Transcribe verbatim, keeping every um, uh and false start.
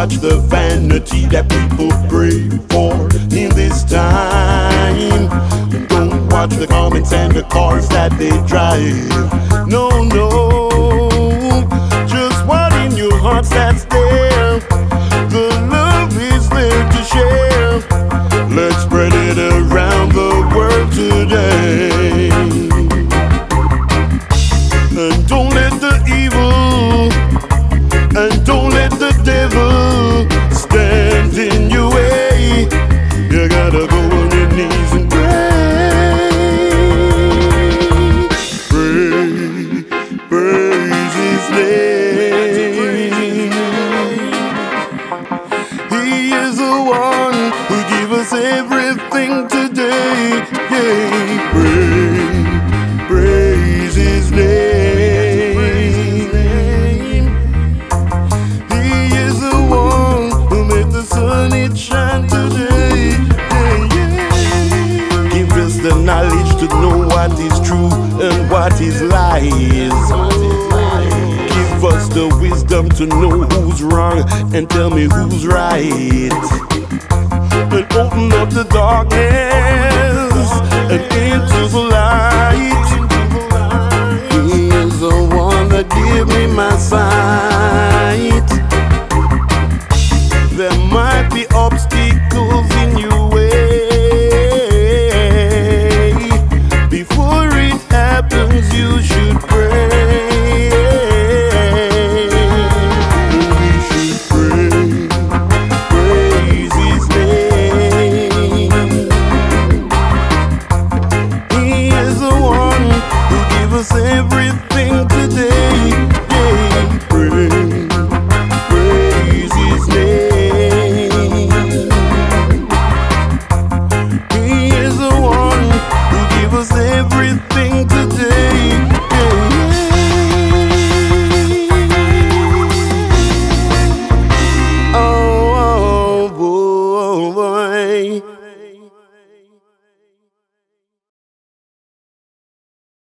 watch the vanity that people pray for in this time. Don't watch the comments and the cars that they drive. No, no, just what in your hearts that's there. The love is there to share. Let's spread it around the world today. And don't let the evil, and don't let the devil stand in your way. You gotta go on your knees and pray. Pray, praise His name. He is the one who gives us everything today. Yeah, pray, praise His name. The knowledge to know what is true and what is lies. Give us the wisdom to know who's wrong and tell me who's right. And open up the darkness